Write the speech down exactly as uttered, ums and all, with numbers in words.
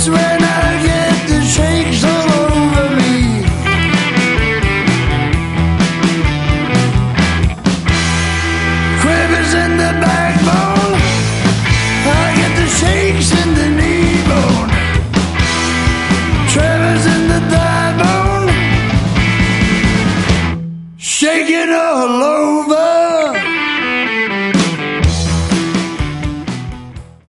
That's when I get the shakes all over me. Quivers in the backbone, I get the shakes in the knee bone. Trevor's in the thigh bone, shaking all over.